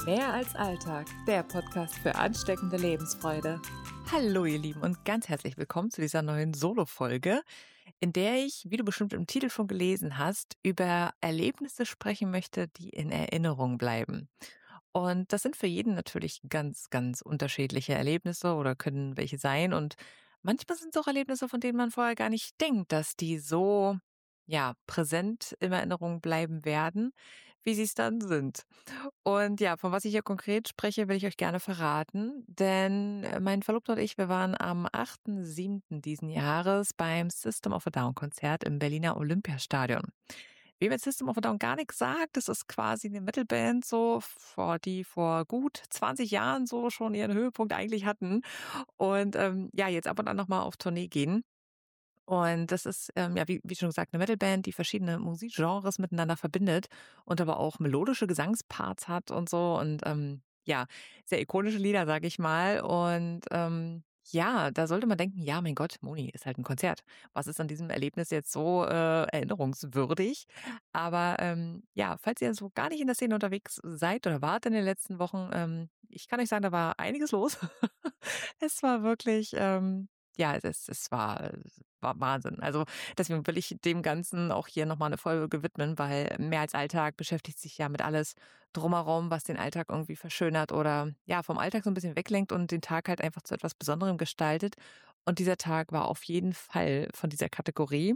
Mehr als Alltag, der Podcast für ansteckende Lebensfreude. Hallo ihr Lieben und ganz herzlich willkommen zu dieser neuen Solo-Folge, in der ich, wie du bestimmt im Titel schon gelesen hast, über Erlebnisse sprechen möchte, die in Erinnerung bleiben. Und das sind für jeden natürlich ganz, ganz unterschiedliche Erlebnisse oder können welche sein. Und manchmal sind es auch Erlebnisse, von denen man vorher gar nicht denkt, dass die so, ja, präsent in Erinnerung bleiben werden, wie sie es dann sind. Und ja, von was ich hier konkret spreche, will ich euch gerne verraten, denn mein Verlobter und ich, wir waren am 8.7. diesen Jahres beim System of a Down Konzert im Berliner Olympiastadion. Wem jetzt System of a Down gar nichts sagt, das ist quasi eine Metalband so, die vor gut 20 Jahren so schon ihren Höhepunkt eigentlich hatten und ja, jetzt ab und an nochmal auf Tournee gehen. Und das ist, ja, wie schon gesagt, eine Metalband, die verschiedene Musikgenres miteinander verbindet und aber auch melodische Gesangsparts hat und so und, ja, sehr ikonische Lieder, sage ich mal. Und, ja, da sollte man denken: „Ja, mein Gott, Moni, ist halt ein Konzert. Was ist an diesem Erlebnis jetzt so, erinnerungswürdig?“ Aber, ja, falls ihr so gar nicht in der Szene unterwegs seid oder wart in den letzten Wochen, ich kann euch sagen, da war einiges los. Es war wirklich, ja, es war Wahnsinn. Also, deswegen will ich dem Ganzen auch hier noch mal 'ne Folge widmen, weil mehr als Alltag beschäftigt sich ja mit alles drumherum, was den Alltag irgendwie verschönert oder, ja, vom Alltag so 'n bisschen weglenkt und den Tag halt einfach zu etwas Besonderem gestaltet. Und dieser Tag war auf jeden Fall von dieser Kategorie.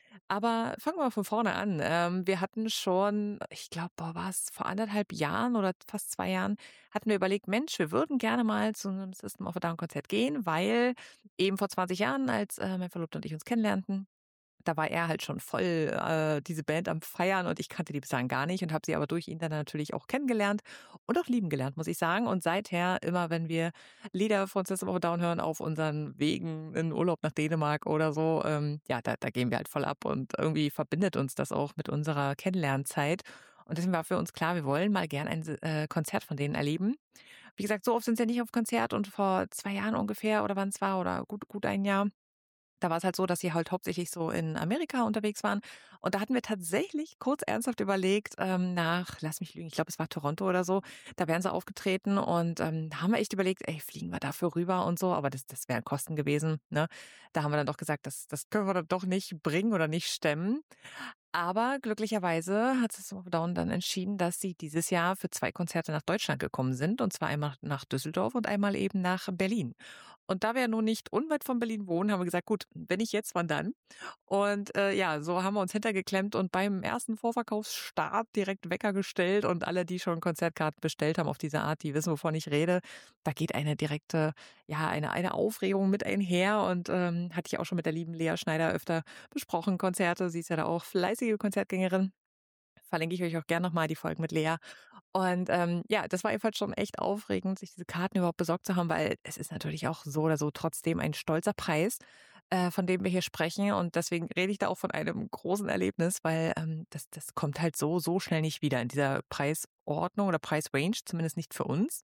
Aber fangen wir mal von vorne an. Wir hatten schon, ich glaube, war's vor 1,5 Jahren oder fast 2 Jahren, hatten wir überlegt: „Mensch, wir würden gerne mal zu 'nem System of a Down Konzert gehen“, weil eben vor 20 Jahren, als, mein Verlobter und ich uns kennenlernten, da war er halt schon voll, diese Band am Feiern und ich kannte die bis dahin gar nicht und habe sie aber durch ihn dann natürlich auch kennengelernt und auch lieben gelernt, muss ich sagen. Und seither, immer wenn wir Lieder von System of a Down hören auf unseren Wegen in Urlaub nach Dänemark oder so, ja, da gehen wir halt voll ab und irgendwie verbindet uns das auch mit unserer Kennenlernzeit. Und deswegen war für uns klar, wir wollen mal gern ein Konzert von denen erleben. Wie gesagt, so oft sind sie ja nicht auf Konzert und vor 2 Jahren ungefähr oder wann es war oder gut ein Jahr, da war es halt so, dass sie halt hauptsächlich so in Amerika unterwegs waren. Und da hatten wir tatsächlich kurz ernsthaft überlegt, lass mich lügen, ich glaube, es war Toronto oder so, da wären sie aufgetreten und, da haben wir echt überlegt: „Ey, fliegen wir dafür rüber und so?“ Aber das wären Kosten gewesen, ne? Da haben wir dann doch gesagt, das können wir dann doch nicht bringen oder nicht stemmen. Aber glücklicherweise hat System of a Down dann entschieden, dass sie dieses Jahr für 2 Konzerte nach Deutschland gekommen sind, und zwar einmal nach Düsseldorf und einmal eben nach Berlin. Und da wir ja nun nicht unweit von Berlin wohnen, haben wir gesagt: „Gut, wenn nicht jetzt, wann dann?“ Und, ja, so haben wir uns hintergeklemmt und beim ersten Vorverkaufsstart direkt Wecker gestellt und alle, die schon Konzertkarten bestellt haben auf diese Art, die wissen, wovon ich rede. Da geht eine direkte, ja, eine Aufregung mit einher und, hatte ich auch schon mit der lieben Lea Schneider öfter besprochen, Konzerte. Sie ist ja da auch fleißige Konzertgängerin. Verlinke ich euch auch gern noch mal die Folgen mit Lea. Und, ja, das war jedenfalls schon echt aufregend, sich diese Karten überhaupt besorgt zu haben, weil es ist natürlich auch so oder so trotzdem ein stolzer Preis, von dem wir hier sprechen. Und deswegen rede ich da auch von einem großen Erlebnis, weil, das kommt halt so schnell nicht wieder in dieser Preisordnung oder Preisrange, zumindest nicht für uns.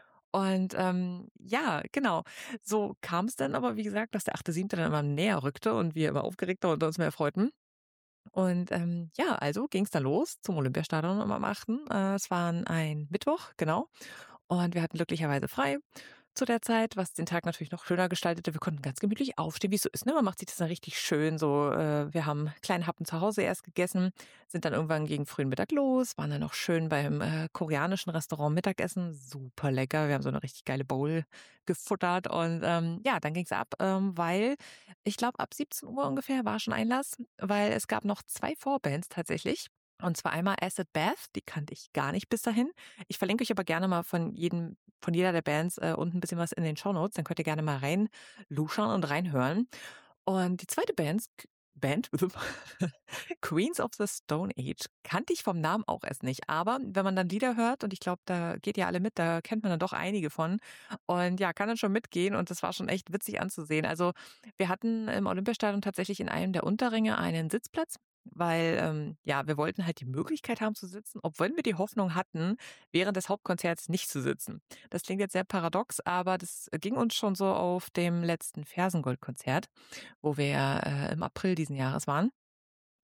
Und, ja, genau. So kam es dann aber, wie gesagt, dass der 8.7. dann immer näher rückte und wir immer aufgeregter und uns mehr freuten. Und, ja, also ging's dann los zum Olympiastadion am 8. Es war ein Mittwoch, genau. Und wir hatten glücklicherweise frei zu der Zeit, was den Tag natürlich noch schöner gestaltete. Wir konnten ganz gemütlich aufstehen, wie es so ist, ne? Man macht sich das dann richtig schön so, wir haben kleine Happen zu Hause erst gegessen, sind dann irgendwann gegen frühen Mittag los, waren dann noch schön beim, koreanischen Restaurant Mittagessen, super lecker. Wir haben so eine richtig geile Bowl gefuttert und, ja, dann ging's ab, weil ich glaube, ab 17 Uhr ungefähr war schon Einlass, weil es gab noch 2 Vorbands tatsächlich. Und zwar einmal Acid Bath, die kannte ich gar nicht bis dahin. Ich verlinke euch aber gerne mal von jeder der Bands, unten ein bisschen was in den Shownotes, dann könnt ihr gerne mal reinluschern und reinhören. Und die zweite Band Queens of the Stone Age kannte ich vom Namen auch erst nicht, aber wenn man dann Lieder hört und ich glaube, da geht ihr alle mit, da kennt man dann doch einige von und ja, kann dann schon mitgehen und das war schon echt witzig anzusehen. Also, wir hatten im Olympiastadion tatsächlich in einem der Unterränge einen Sitzplatz, weil, ja, wir wollten halt die Möglichkeit haben zu sitzen, obwohl wir die Hoffnung hatten, während des Hauptkonzerts nicht zu sitzen. Das klingt jetzt sehr paradox, aber das ging uns schon so auf dem letzten Fersengold-Konzert, wo wir, im April diesen Jahres waren.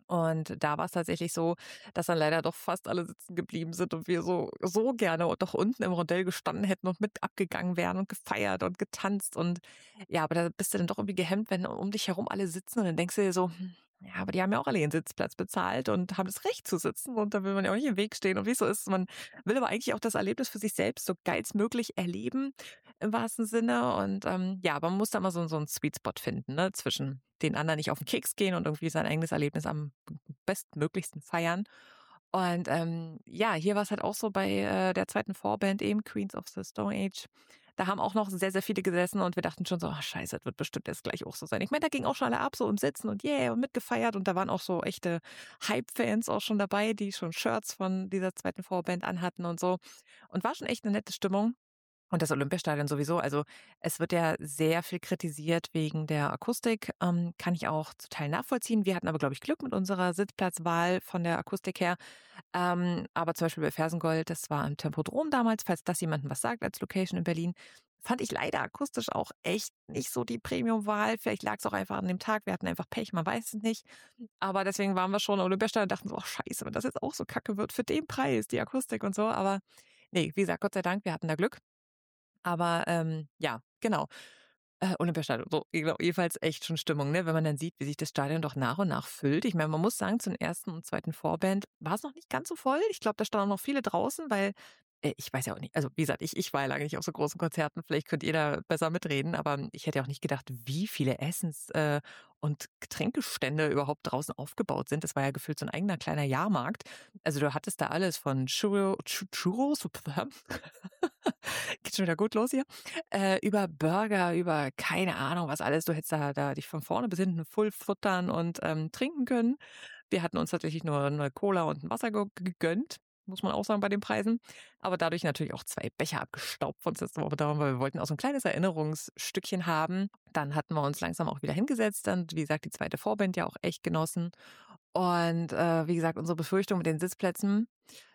Und da war es tatsächlich so, dass dann leider doch fast alle sitzen geblieben sind und wir so gerne doch unten im Rondell gestanden hätten und mit abgegangen wären und gefeiert und getanzt. Und ja, aber da bist du dann doch irgendwie gehemmt, wenn um dich herum alle sitzen und dann denkst du dir so: Ja, aber die haben ja auch alle ihren Sitzplatz bezahlt und haben das Recht zu sitzen und da will man ja auch nicht im Weg stehen.“ Und wie es so ist, man will aber eigentlich auch das Erlebnis für sich selbst so geilstmöglich erleben im wahrsten Sinne. Und ja, aber man muss da mal so 'n Sweet Spot finden, ne, zwischen den anderen nicht auf den Keks gehen und irgendwie sein eigenes Erlebnis am bestmöglichsten feiern. Und ja, hier war es halt auch so bei der zweiten Vorband eben, Queens of the Stone Age. Da haben auch noch sehr, sehr viele gesessen und wir dachten schon so: „Ach scheiße, das wird bestimmt jetzt gleich auch so sein.“ Ich meine, da ging auch schon alle ab so im Sitzen und yeah und mitgefeiert und da waren auch so echte Hype-Fans auch schon dabei, die schon Shirts von dieser zweiten Vorband anhatten und so. Und war schon echt eine nette Stimmung. Und das Olympiastadion sowieso. Also, es wird ja sehr viel kritisiert wegen der Akustik, kann ich auch zum Teil nachvollziehen. Wir hatten aber, glaube ich, Glück mit unserer Sitzplatzwahl von der Akustik her. Aber zum Beispiel bei Fersengold, das war im Tempodrom damals, falls das jemandem was sagt als Location in Berlin, fand ich leider akustisch auch echt nicht so die Premium-Wahl. Vielleicht lag es auch einfach an dem Tag. Wir hatten einfach Pech, man weiß es nicht. Aber deswegen waren wir schon im Olympiastadion und dachten so: „Ach scheiße, wenn das jetzt auch so kacke wird für den Preis, die Akustik und so.“ Aber ne, wie gesagt, Gott sei Dank, wir hatten da Glück. Aber, ja, genau. Olympiastadion, so, genau, jedenfalls echt schon Stimmung, ne, wenn man dann sieht, wie sich das Stadion doch nach und nach füllt. Ich meine, man muss sagen, zur ersten und zweiten Vorband war es noch nicht ganz so voll. Ich glaube, da standen auch noch viele draußen, weil ich weiß ja auch nicht, also, wie gesagt, ich war ja lange nicht auf so großen Konzerten, vielleicht könnt ihr da besser mitreden, aber ich hätte ja auch nicht gedacht, wie viele Essens und Getränkestände überhaupt draußen aufgebaut sind. Das war ja gefühlt so ein eigener kleiner Jahrmarkt. Also, du hattest da alles von Churros geht schon wieder gut los hier, über Burger, über keine Ahnung was alles. Du hättest da dich von vorne bis hinten voll futtern und, trinken können. Wir hatten uns tatsächlich nur 'ne Cola und 'n Wasser gegönnt, muss man auch sagen bei den Preisen. Aber dadurch natürlich auch 2 Becher abgestaubt von System of a Down, weil wir wollten auch so 'n kleines Erinnerungsstückchen haben. Dann hatten wir uns langsam auch wieder hingesetzt, dann, wie gesagt, die zweite Vorband ja auch echt genossen. Und, wie gesagt, unsere Befürchtung mit den Sitzplätzen,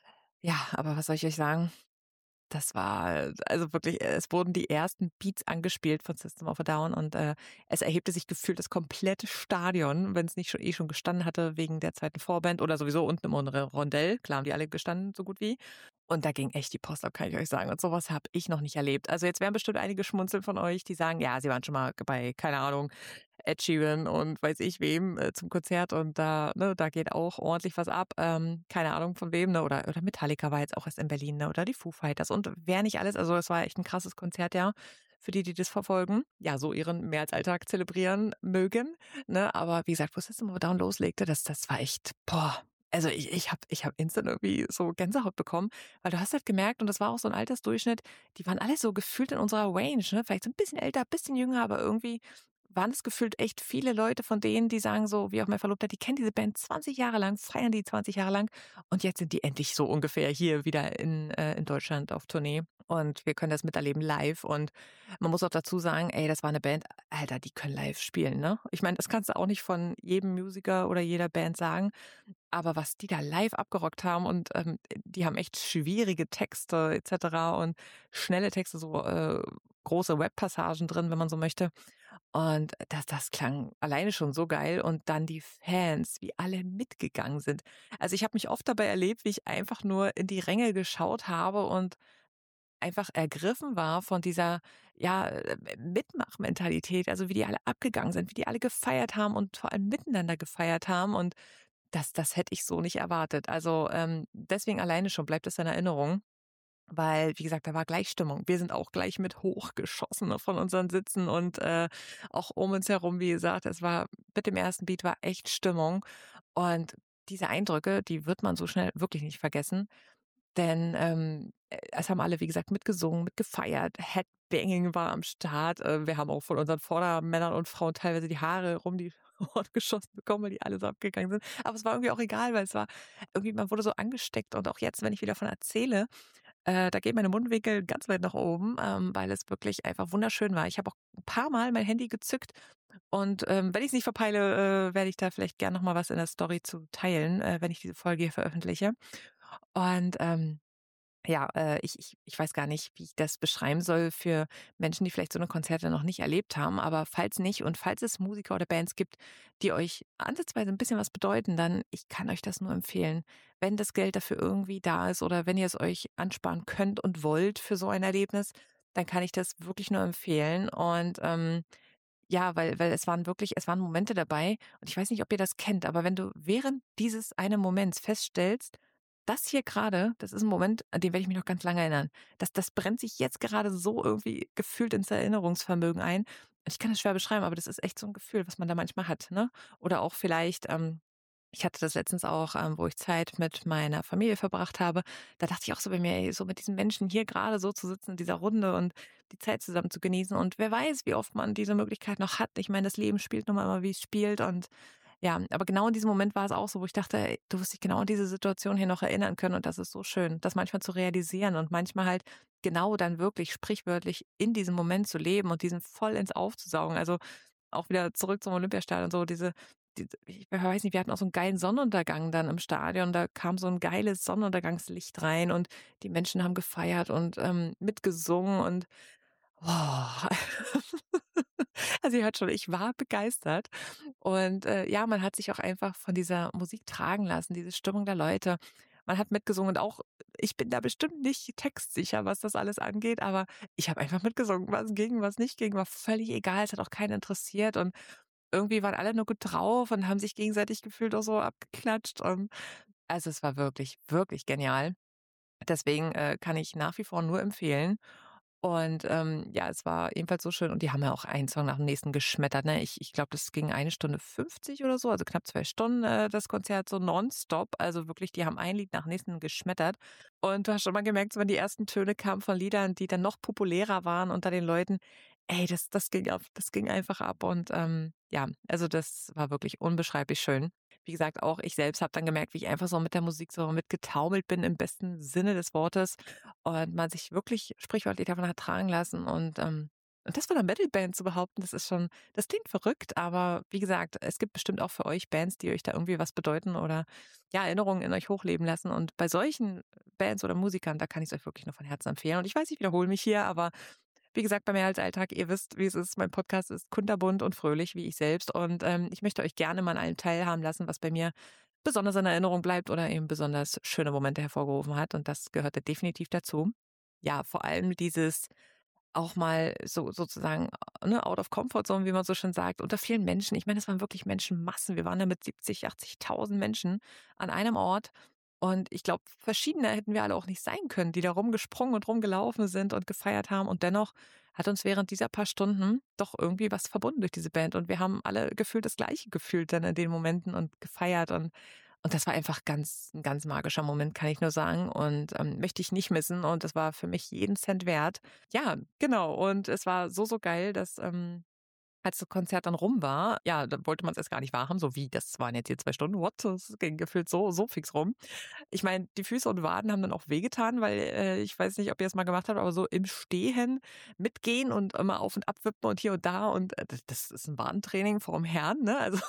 ja, aber was soll ich euch sagen? Das war also wirklich, es wurden die ersten Beats angespielt von System of a Down und, es erhebte sich gefühlt das komplette Stadion, wenn es nicht schon gestanden hatte wegen der zweiten Vorband oder sowieso unten im Rondell. Klar haben die alle gestanden, so gut wie. Und da ging echt die Post ab, kann ich euch sagen. Und sowas habe ich noch nicht erlebt. Also, jetzt werden bestimmt einige schmunzeln von euch, die sagen: „Ja, sie waren schon mal bei, keine Ahnung, Ed Sheeran und weiß ich wem, zum Konzert und da ne, da geht auch ordentlich was ab. Keine Ahnung von wem, ne? Oder Metallica war jetzt auch erst in Berlin, ne? Oder die Foo Fighters und wer nicht alles. Also, es war echt ein krasses Konzert, ja, für die, die das verfolgen. Ja, so ihren mehr als Alltag zelebrieren mögen, ne? Aber wie gesagt, wo System of a Down loslegte, das war echt, boah. Also, ich habe instant irgendwie so Gänsehaut bekommen, weil du hast halt gemerkt und das war auch so ein Altersdurchschnitt, die waren alle so gefühlt in unserer Range, ne? Vielleicht so ein bisschen älter, bisschen jünger, aber irgendwie waren es gefühlt echt viele Leute von denen, die sagen so, wie auch mein Verlobter, die kennen diese Band 20 Jahre lang, feiern die 20 Jahre lang und jetzt sind die endlich so ungefähr hier wieder in Deutschland auf Tournee und wir können das miterleben live und man muss auch dazu sagen, ey, das war eine Band, Alter, die können live spielen, ne? Ich meine, das kannst du auch nicht von jedem Musiker oder jeder Band sagen, aber was die da live abgerockt haben und, die haben echt schwierige Texte et cetera und schnelle Texte, so, große Webpassagen drin, wenn man so möchte. Und das klang alleine schon so geil und dann die Fans, wie alle mitgegangen sind. Also, ich habe mich oft dabei erlebt, wie ich einfach nur in die Ränge geschaut habe und einfach ergriffen war von dieser, ja, Mitmachmentalität, also, wie die alle abgegangen sind, wie die alle gefeiert haben und vor allem miteinander gefeiert haben und das hätte ich so nicht erwartet. Also, deswegen alleine schon bleibt es in Erinnerung. Weil, wie gesagt, da war gleich Stimmung. Wir sind auch gleich mit hochgeschossen, ne, von unseren Sitzen und, auch um uns herum, wie gesagt, es war mit dem ersten Beat war echt Stimmung. Und diese Eindrücke, die wird man so schnell wirklich nicht vergessen. Denn, es haben alle, wie gesagt, mitgesungen, mitgefeiert. Headbanging war am Start. Wir haben auch von unseren Vordermännern und Frauen teilweise die Haare rum die Ohren geschossen bekommen, weil die alle so abgegangen sind. Aber es war irgendwie auch egal, weil es war irgendwie man wurde so angesteckt. Und auch jetzt, wenn ich wieder davon erzähle, da geht meine Mundwinkel ganz weit nach oben, weil es wirklich einfach wunderschön war. Ich habe auch ein paar Mal mein Handy gezückt und, wenn ich's nicht verpeile, werde ich da vielleicht gern noch mal was in der Story zu teilen, wenn ich diese Folge hier veröffentliche. Und, ja, ich weiß gar nicht, wie ich das beschreiben soll für Menschen, die vielleicht so 'ne Konzerte noch nicht erlebt haben. Aber falls nicht und falls es Musiker oder Bands gibt, die euch ansatzweise 'n bisschen was bedeuten, dann ich kann euch das nur empfehlen. Wenn das Geld dafür irgendwie da ist oder wenn ihr es euch ansparen könnt und wollt für so ein Erlebnis, dann kann ich das wirklich nur empfehlen. Und, ja, weil es waren Momente dabei und ich weiß nicht, ob ihr das kennt, aber wenn du während dieses einen Moments feststellst: „Das hier grade, das ist 'n Moment, an den werde ich mich noch ganz lange erinnern. Das brennt sich jetzt gerade so irgendwie gefühlt ins Erinnerungsvermögen ein.“ Ich kann das schwer beschreiben, aber das ist echt so 'n Gefühl, was man da manchmal hat, ne? Oder auch vielleicht, ich hatte das letztens auch, wo ich Zeit mit meiner Familie verbracht habe. Da dachte ich auch so bei mir: „Ey, so mit diesen Menschen hier gerade so zu sitzen in dieser Runde und die Zeit zusammen zu genießen.“ Und wer weiß, wie oft man diese Möglichkeit noch hat. Ich meine, das Leben spielt nun mal immer, wie es spielt. Und ja, aber genau in diesem Moment war es auch so, wo ich dachte: „Ey, du wirst dich genau an diese Situation hier noch erinnern können.“ Und das ist so schön, das manchmal zu realisieren und manchmal halt genau dann wirklich sprichwörtlich in diesem Moment zu leben und diesen vollends aufzusaugen. Also, auch wieder zurück zum Olympiastadion, so diese ich weiß nicht, wir hatten auch so 'n geilen Sonnenuntergang dann im Stadion. Da kam so 'n geiles Sonnenuntergangslicht rein und die Menschen haben gefeiert und, mitgesungen und oh. Also, ihr hört schon, ich war begeistert. Und, ja, man hat sich auch einfach von dieser Musik tragen lassen, diese Stimmung der Leute. Man hat mitgesungen und auch ich bin da bestimmt nicht textsicher, was das alles angeht, aber ich habe einfach mitgesungen. Was ging, was nicht ging, war völlig egal. Es hat auch keinen interessiert und irgendwie waren alle nur gut drauf und haben sich gegenseitig gefühlt auch so abgeklatscht. Also, es war wirklich, wirklich genial. Deswegen, kann ich nach wie vor nur empfehlen. Und, ja, es war ebenfalls so schön und die haben ja auch einen Song nach dem nächsten geschmettert, ne? Ich glaube, das ging 1 Stunde 50 oder so, also knapp 2 Stunden, das Konzert so nonstop. Also wirklich, die haben ein Lied nach dem nächsten geschmettert. Und du hast schon mal gemerkt, so wenn die ersten Töne kamen von Liedern, die dann noch populärer waren unter den Leuten, ey, das ging einfach ab. Und, ja, also das war wirklich unbeschreiblich schön. Wie gesagt, auch ich selbst habe dann gemerkt, wie ich einfach so mit der Musik so mitgetaumelt bin im besten Sinne des Wortes und man sich wirklich sprichwörtlich davon hat tragen lassen. Und das von 'ner Metalband zu behaupten, das klingt verrückt, aber wie gesagt, es gibt bestimmt auch für euch Bands, die euch da irgendwie was bedeuten oder, ja, Erinnerungen in euch hochleben lassen. Und bei solchen Bands oder Musikern, da kann ich's euch wirklich nur von Herzen empfehlen. Und ich weiß, ich wiederhole mich hier, aber wie gesagt, bei mehr als Alltag, ihr wisst, wie es ist. Mein Podcast ist kunterbunt und fröhlich wie ich selbst. Und ich möchte euch gerne mal an allem teilhaben lassen, was bei mir besonders in Erinnerung bleibt oder eben besonders schöne Momente hervorgerufen hat. Und das gehörte definitiv dazu. Ja, vor allem dieses auch mal so sozusagen, ne, out of comfort zone, wie man so schön sagt, unter vielen Menschen. Ich meine, das waren wirklich Menschenmassen. Wir waren da mit 70, 80.000 Menschen an einem Ort. Und ich glaube, verschiedener hätten wir alle auch nicht sein können, die da rumgesprungen und rumgelaufen sind und gefeiert haben. Und dennoch hat uns während dieser paar Stunden doch irgendwie was verbunden durch diese Band. Und wir haben alle gefühlt das Gleiche gefühlt dann in den Momenten und gefeiert. Und das war einfach ein ganz magischer Moment, kann ich nur sagen. Und möchte ich nicht missen. Und das war für mich jeden Cent wert. Ja, genau. Und es war so, so geil, dass als das Konzert dann rum war, ja, da wollte man es erst gar nicht wahrhaben, so wie, das waren jetzt hier 2 Stunden, what? Das ging gefühlt so fix rum. Ich meine, die Füße und Waden haben dann auch wehgetan, weil, ich weiß nicht, ob ihr es mal gemacht habt, aber so im Stehen mitgehen und immer auf und ab wippen und hier und da und, das ist ein Wadentraining vorm Herrn, ne? Also,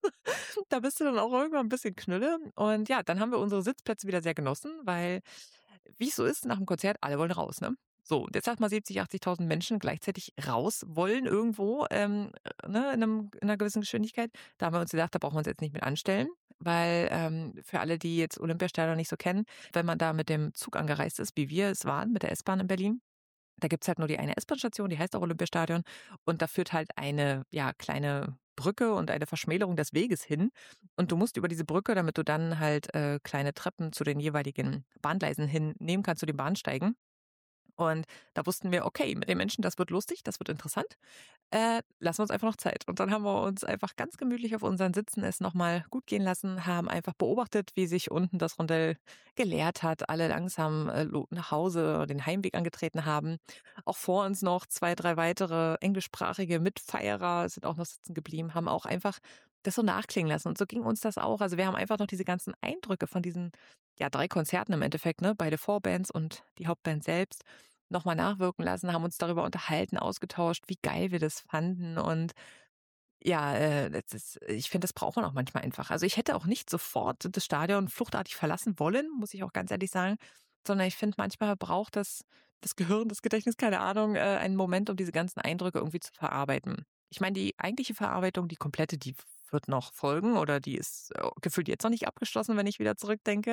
da bist du dann auch irgendwann ein bisschen knülle. Und ja, dann haben wir unsere Sitzplätze wieder sehr genossen, weil, wie es so ist nach dem Konzert, alle wollen raus, ne? So, jetzt sagt mal 70, 80.000 Menschen gleichzeitig raus wollen irgendwo, ne, in 'ner gewissen Geschwindigkeit. Da haben wir uns gedacht, da brauchen wir uns jetzt nicht mit anstellen, weil, für alle, die jetzt Olympiastadion nicht so kennen, wenn man da mit dem Zug angereist ist, wie wir es waren mit der S-Bahn in Berlin, da gibt's halt nur die eine S-Bahn-Station, die heißt auch Olympiastadion und da führt halt eine, ja, kleine Brücke und eine Verschmälerung des Weges hin. Und du musst über diese Brücke, damit du dann halt, kleine Treppen zu den jeweiligen Bahngleisen hinnehmen kannst, zu den Bahnsteigen. Und da wussten wir, okay, mit den Menschen, das wird lustig, das wird interessant. Lassen wir uns einfach noch Zeit. Und dann haben wir uns einfach ganz gemütlich auf unseren Sitzen es noch mal gut gehen lassen, haben einfach beobachtet, wie sich unten das Rondell geleert hat, alle langsam, nach Hause den Heimweg angetreten haben. Auch vor uns noch 2, 3 weitere englischsprachige Mitfeierer sind auch noch sitzen geblieben, haben auch einfach das so nachklingen lassen. Und so ging uns das auch. Also, wir haben einfach noch diese ganzen Eindrücke von diesen, ja, 3 Konzerten im Endeffekt, ne, beide Vorbands und die Hauptband selbst noch mal nachwirken lassen, haben uns darüber unterhalten, ausgetauscht, wie geil wir das fanden. Und ja, das ist ich finde, das braucht man auch manchmal einfach. Also, ich hätte auch nicht sofort das Stadion fluchtartig verlassen wollen, muss ich auch ganz ehrlich sagen. sondern ich finde, manchmal braucht das Gehirn, das Gedächtnis, keine Ahnung, einen Moment, um diese ganzen Eindrücke irgendwie zu verarbeiten. Ich meine, die eigentliche Verarbeitung, die komplette, die wird noch folgen oder die ist gefühlt jetzt noch nicht abgeschlossen, wenn ich wieder zurückdenke.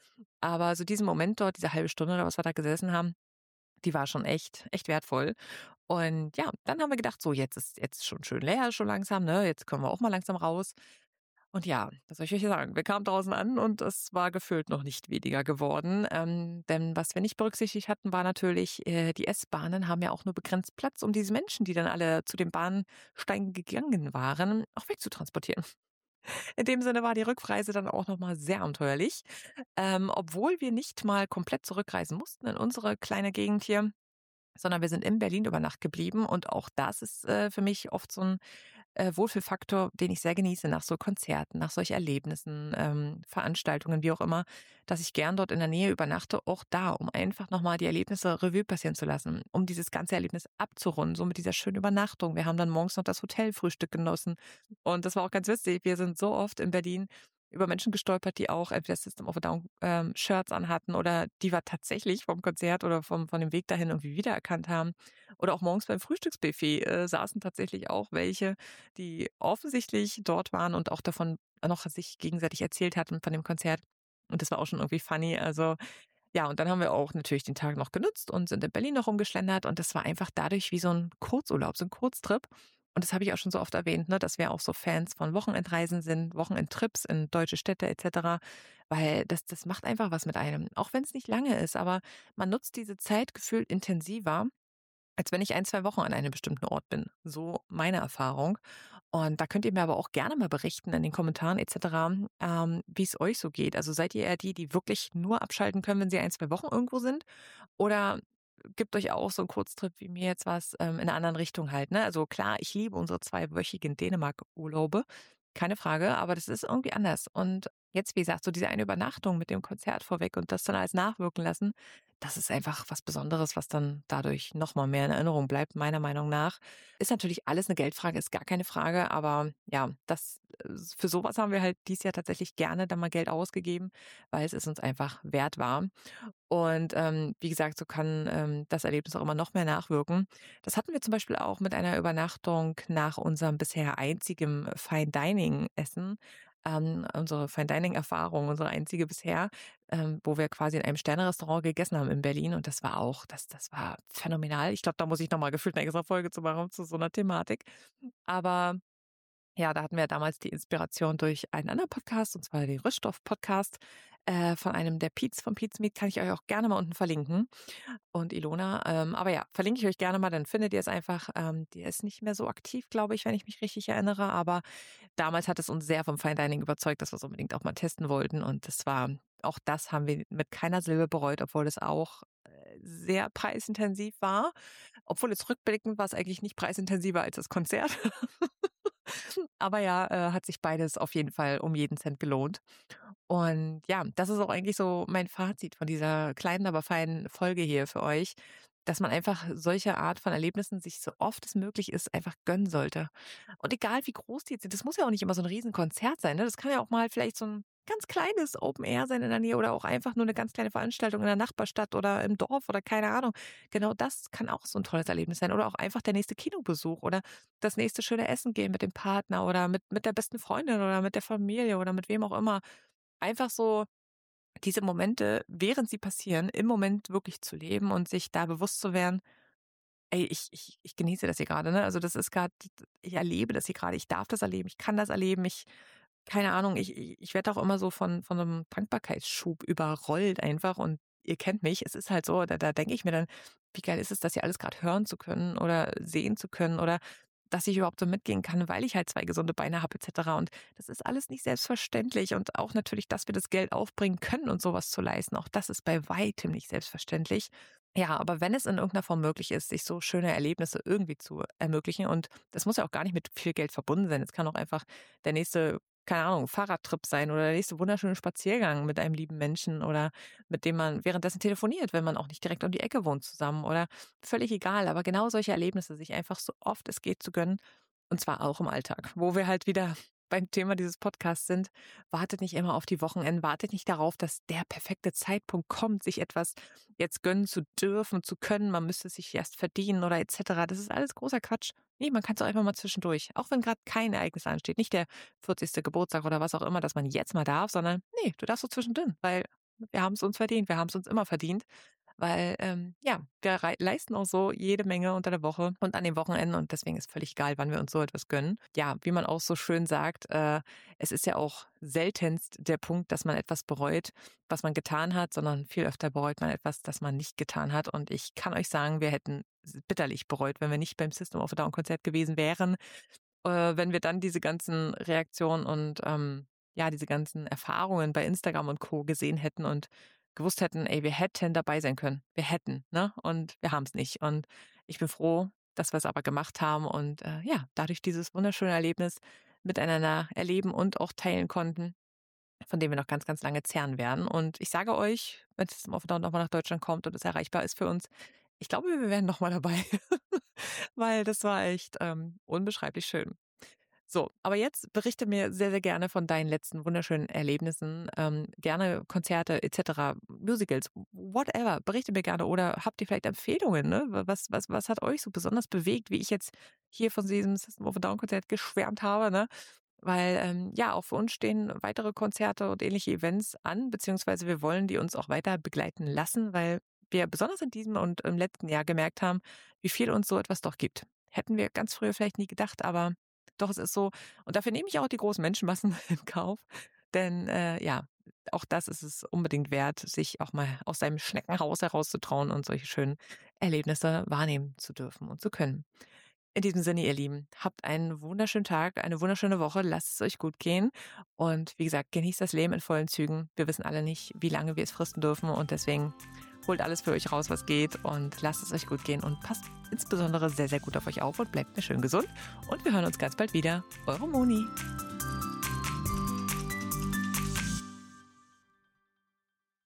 Aber so diesen Moment dort, diese halbe Stunde oder was wir da gesessen haben, die war schon echt wertvoll. Und ja, dann haben wir gedacht, so jetzt schon schön leer schon langsam, ne? Jetzt können wir auch mal langsam raus. Und ja, was soll ich euch sagen? Wir kamen draußen an und es war gefühlt noch nicht weniger geworden. Denn was wir nicht berücksichtigt hatten, war natürlich, die S-Bahnen haben ja auch nur begrenzt Platz, um diese Menschen, die dann alle zu den Bahnsteigen gegangen waren, auch wegzutransportieren. In dem Sinne war die Rückreise dann auch nochmal sehr abenteuerlich. Obwohl wir nicht mal komplett zurückreisen mussten in unsere kleine Gegend hier, sondern wir sind in Berlin über Nacht geblieben. Und auch das ist für mich oft so ein Wohlfühlfaktor, den ich sehr genieße nach so Konzerten, nach solchen Erlebnissen, Veranstaltungen, wie auch immer, dass ich gern dort in der Nähe übernachte, auch da, um einfach nochmal die Erlebnisse Revue passieren zu lassen, um dieses ganze Erlebnis abzurunden, so mit dieser schönen Übernachtung. Wir haben dann morgens noch das Hotelfrühstück genossen und das war auch ganz witzig. Wir sind so oft in Berlin über Menschen gestolpert, die auch entweder System of a Down Shirts anhatten oder die wir tatsächlich vom Konzert oder von dem Weg dahin irgendwie wiedererkannt haben. Oder auch morgens beim Frühstücksbuffet saßen tatsächlich auch welche, die offensichtlich dort waren und auch davon noch sich gegenseitig erzählt hatten von dem Konzert. Und das war auch schon irgendwie funny. Also ja, und dann haben wir auch natürlich den Tag noch genutzt und sind in Berlin noch rumgeschlendert und das war einfach dadurch wie so ein Kurzurlaub, so ein Kurztrip. Und das habe ich auch schon so oft erwähnt, ne, dass wir auch so Fans von Wochenendreisen sind, Wochenendtrips in deutsche Städte et cetera, weil das macht einfach was mit einem, auch wenn es nicht lange ist, aber man nutzt diese Zeit gefühlt intensiver, als wenn ich 1, 2 Wochen an einem bestimmten Ort bin. So meine Erfahrung. Und da könnt ihr mir aber auch gerne mal berichten in den Kommentaren et cetera, wie es euch so geht. Also seid ihr eher die, die wirklich nur abschalten können, wenn sie 1, 2 Wochen irgendwo sind? Oder gibt euch auch so 'n Kurztrip wie mir jetzt was, in 'ner anderen Richtung halt, ne? Also klar, ich liebe unsere zweiwöchigen Dänemark-Urlaube, keine Frage, aber das ist irgendwie anders. Und jetzt, wie gesagt, so diese eine Übernachtung mit dem Konzert vorweg und das dann alles nachwirken lassen, das ist einfach was Besonderes, was dann dadurch noch mal mehr in Erinnerung bleibt, meiner Meinung nach. Ist natürlich alles 'ne Geldfrage, ist gar keine Frage, aber ja, für so was haben wir halt dieses Jahr tatsächlich gerne dann mal Geld ausgegeben, weil es uns einfach wert war. Und, wie gesagt, so kann, das Erlebnis auch immer noch mehr nachwirken. Das hatten wir zum Beispiel auch mit einer Übernachtung nach unserem bisher einzigen Fine Dining Essen. Unsere Fine Dining Erfahrung, unsere einzige bisher, wo wir quasi in einem Sternerestaurant gegessen haben in Berlin und das war auch das war phänomenal. Ich glaube, da muss ich noch mal gefühlt 'ne extra Folge zu machen zu so 'ner Thematik. Aber ja, da hatten wir damals die Inspiration durch einen anderen Podcast, und zwar den Rüststoff-Podcast, von einem der Pietz von Pete's Meat, kann ich euch auch gerne mal unten verlinken und Ilona. Aber ja, verlinke ich euch gerne mal, dann findet ihr es einfach. Die ist nicht mehr so aktiv, glaube ich, wenn ich mich richtig erinnere, aber damals hat es uns sehr vom Fine Dining überzeugt, dass wir es unbedingt auch mal testen wollten und auch das haben wir mit keiner Silbe bereut, obwohl es auch, sehr preisintensiv war. Obwohl jetzt rückblickend war es eigentlich nicht preisintensiver als das Konzert. Aber ja, hat sich beides auf jeden Fall um jeden Cent gelohnt. Und ja, das ist auch eigentlich so mein Fazit von dieser kleinen, aber feinen Folge hier für euch, dass man einfach solche Art von Erlebnissen sich so oft es möglich ist, einfach gönnen sollte. Und egal wie groß die jetzt sind, das muss ja auch nicht immer so ein Riesenkonzert sein, ne? Das kann ja auch mal vielleicht so ein ganz kleines Open Air sein in der Nähe oder auch einfach nur eine ganz kleine Veranstaltung in der Nachbarstadt oder im Dorf oder keine Ahnung. Genau das kann auch so ein tolles Erlebnis sein oder auch einfach der nächste Kinobesuch oder das nächste schöne Essen gehen mit dem Partner oder mit der besten Freundin oder mit der Familie oder mit wem auch immer. Einfach so diese Momente, während sie passieren, im Moment wirklich zu leben und sich da bewusst zu werden: „Ey, ich genieße das hier gerade, ne? Also, das ist gerade, ich erlebe das hier gerade, ich darf das erleben, ich kann das erleben, keine Ahnung, ich werde auch immer so von 'nem Dankbarkeitsschub überrollt einfach und ihr kennt mich, es ist halt so, da denke ich mir dann: „Wie geil ist es, das hier alles gerade hören zu können oder sehen zu können oder dass ich überhaupt so mitgehen kann, weil ich halt 2 gesunde Beine habe et cetera.“ Und das ist alles nicht selbstverständlich und auch natürlich, dass wir das Geld aufbringen können und sowas zu leisten, auch das ist bei weitem nicht selbstverständlich. Ja, aber wenn es in irgendeiner Form möglich ist, sich so schöne Erlebnisse irgendwie zu ermöglichen und das muss ja auch gar nicht mit viel Geld verbunden sein. Es kann auch einfach der nächste, keine Ahnung, Fahrradtrip sein oder der nächste wunderschöne Spaziergang mit einem lieben Menschen oder mit dem man währenddessen telefoniert, wenn man auch nicht direkt um die Ecke wohnt zusammen oder völlig egal. Aber genau solche Erlebnisse sich einfach so oft es geht zu gönnen und zwar auch im Alltag, wo wir halt wieder beim Thema dieses Podcasts sind, wartet nicht immer auf die Wochenenden, wartet nicht darauf, dass der perfekte Zeitpunkt kommt, sich etwas jetzt gönnen zu dürfen, zu können, man müsste es sich erst verdienen oder etc. Das ist alles großer Quatsch. Nee, man kann es auch einfach mal zwischendurch, auch wenn gerade kein Ereignis ansteht, nicht der 40. Geburtstag oder was auch immer, dass man jetzt mal darf, sondern nee, du darfst so zwischendrin, weil wir haben es uns verdient, wir haben es uns immer verdient. Weil, wir leisten auch so jede Menge unter der Woche und an den Wochenenden und deswegen ist völlig egal, wann wir uns so etwas gönnen. Ja, wie man auch so schön sagt, es ist ja auch seltenst der Punkt, dass man etwas bereut, was man getan hat, sondern viel öfter bereut man etwas, das man nicht getan hat. Und ich kann euch sagen, wir hätten bitterlich bereut, wenn wir nicht beim System of a Down Konzert gewesen wären, wenn wir dann diese ganzen Reaktionen und diese ganzen Erfahrungen bei Instagram und Co. gesehen hätten und gewusst hätten, ey, wir hätten dabei sein können. Wir hätten, ne? Und wir haben es nicht. Und ich bin froh, dass wir es aber gemacht haben und dadurch dieses wunderschöne Erlebnis miteinander erleben und auch teilen konnten, von dem wir noch ganz, ganz lange zehren werden. Und ich sage euch, wenn es auf Down nochmal nach Deutschland kommt und es erreichbar ist für uns, ich glaube, wir werden nochmal dabei, weil das war echt unbeschreiblich schön. So, aber jetzt berichte mir sehr, sehr gerne von deinen letzten wunderschönen Erlebnissen, gerne Konzerte etc., Musicals, whatever. Berichte mir gerne oder habt ihr vielleicht Empfehlungen, ne? Was hat euch so besonders bewegt, wie ich jetzt hier von diesem System of a Down Konzert geschwärmt habe, ne? Weil auch für uns stehen weitere Konzerte und ähnliche Events an, beziehungsweise wir wollen die uns auch weiter begleiten lassen, weil wir besonders in diesem und im letzten Jahr gemerkt haben, wie viel uns so etwas doch gibt. Hätten wir ganz früher vielleicht nie gedacht, aber doch, es ist so. Und dafür nehme ich auch die großen Menschenmassen in Kauf. Denn auch das ist es unbedingt wert, sich auch mal aus seinem Schneckenhaus herauszutrauen und solche schönen Erlebnisse wahrnehmen zu dürfen und zu können. In diesem Sinne, ihr Lieben, habt einen wunderschönen Tag, eine wunderschöne Woche, lasst es euch gut gehen und wie gesagt, genießt das Leben in vollen Zügen. Wir wissen alle nicht, wie lange wir es fristen dürfen und deswegen holt alles für euch raus, was geht und lasst es euch gut gehen und passt insbesondere sehr, sehr gut auf euch auf und bleibt mir schön gesund und wir hören uns ganz bald wieder. Eure Moni.